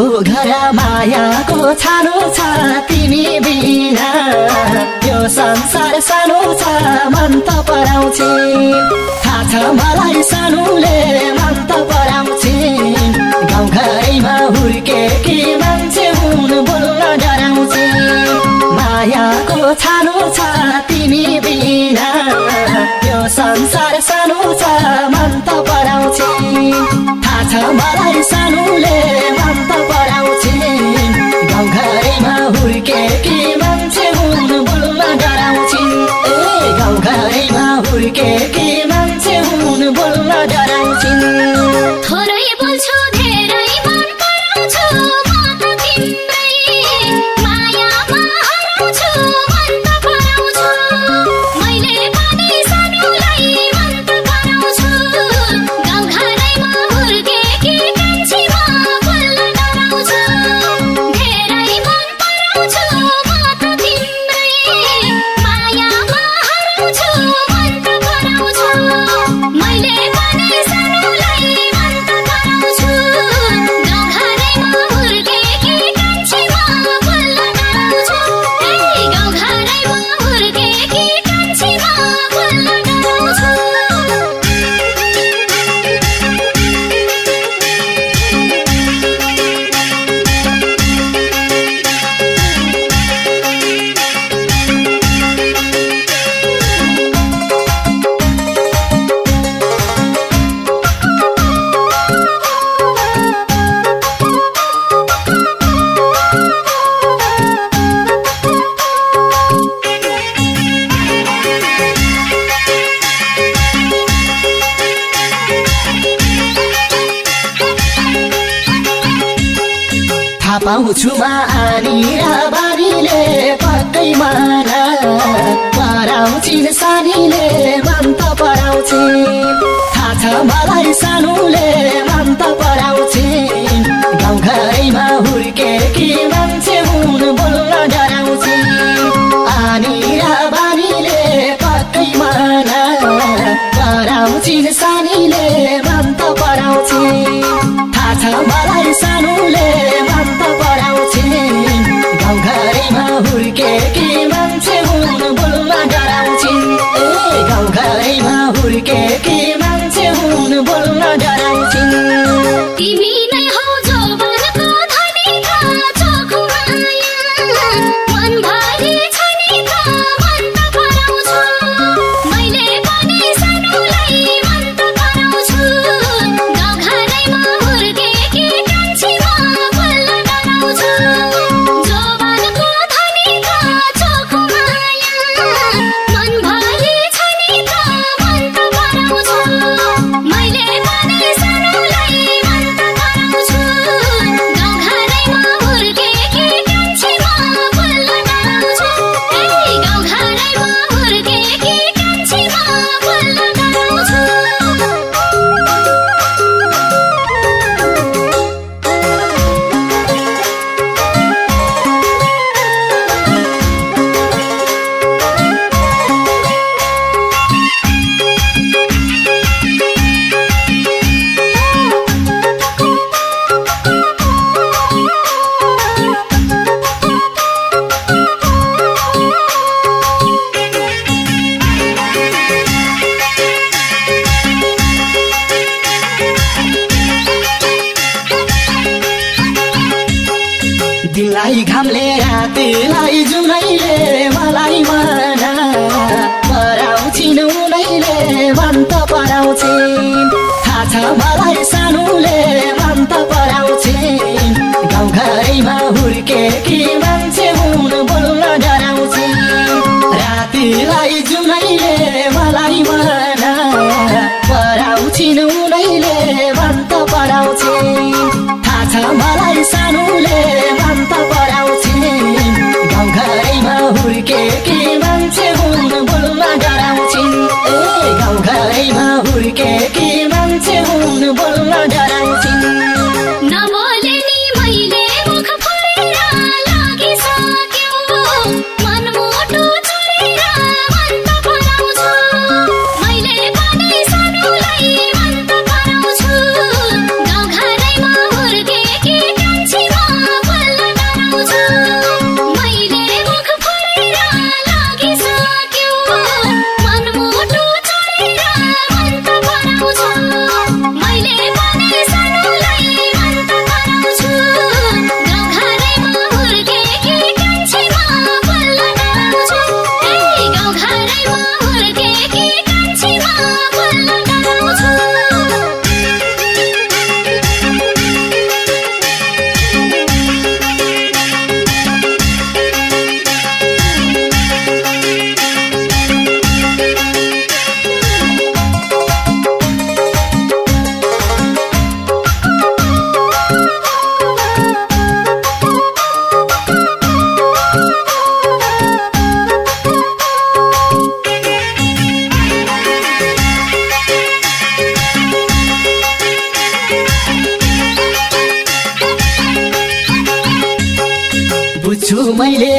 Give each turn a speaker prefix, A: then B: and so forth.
A: को घर मायाको छानो छ तिमी बिना यो संसार सानो छ मन त पराउँछे थाहा छ मलाई सानोले मन त पराउँछे गाउँघरैमा हुर्केकी मान्छे हुन बोल्न डराउँछे मायाको छानो छ तिमी बिना यो संसार सानो छ मन त पराउँछे थाहा छ मलाई सानोले मन त पराउँछे गाउँघरैमा हुर्केकी मान्छे हुन बोल्न डराउँछिन् ए गाउँघरैमा हुर्केकी मान्छे हुन बोल्न डराउँछिन्
B: थोरै बोल्छु धेरै मन पराउँछु म त तिम्रै मायामा हराउँछु मन त पराउँछु मैले पनि सानोलाई मन त पराउँछु गाउँघरैमा हुर्केकी कान्छी म बोल्न डराउँछु धेरै मन पराउँछु म त तिम्रै मायामा हराउँछु मन त पराउँछु मैले पनि सानोलाई मन त पराउँछु गाउँघरैमा हुर्केकी कान्छी म बोल्न डराउँछु ए गाउँघरैमा हुर्केकी कान्छी म बोल्न डराउँछु
A: थाहा पाउँछु मानी र बानीले पक्कै मन पराउँछिन् सानीले मन त पराउँछे थाहा छ मलाई सानोले मन त पराउँछे गाउँघरैमा हुर्केकी मान्छे हुन बोल्न डराउँछे आनी र बानीले पक्कै मन पराउँछिन् सानीले मन त पराउँछे थाहा छ मलाई सानोले मन त पराउँछे गाउँघरैमा हुर्केकी मान्छे हुन बोल्न डराउँछिन् ए गाउँघरैमा हुर्केकी मान्छे हुन बोल्न डराउँछिन्
B: तिमी नै हौ जोवनको धनी त चोखो माया मनभरि छ नि त मन त पराउँछु मैले पनि सानोलाई मन त पराउँछु गाउँघरैमा हुर्केकी कान्छी म बोल्न डराउँछु जोवनको धनी त चोखो माया मनभरि छ नि त मन त पराउँछु मैले पनि सानोलाई मन त पराउँछु गाउँघरैमा हुर्केकी कान्छी म बोल्न डराउँछु ए गाउँघरैमा हुर्केकी कान्छी म बोल्न डराउँछु
A: दिनलाई घामले रातिलाई जुनैले मलाई मन पराउँछिन् उनैले मन त पराउँछे थाहा छ मलाई सानोले मन त पराउँछे गाउँघरैमा हुर्केकी मान्छे हुन बोल्न डराउँछे रातिलाई जुनैले मलाई मन पराउँछिन् उनैले मन त पराउँछे थाहा छ मलाई सानोले मन त पराउँछे गाउँघरैमा हुर्केकी मान्छे हुन बोल्न डराउँछिन् ए गाउँघरैमा हुर्केकी मान्छे हुन बोल्न मैले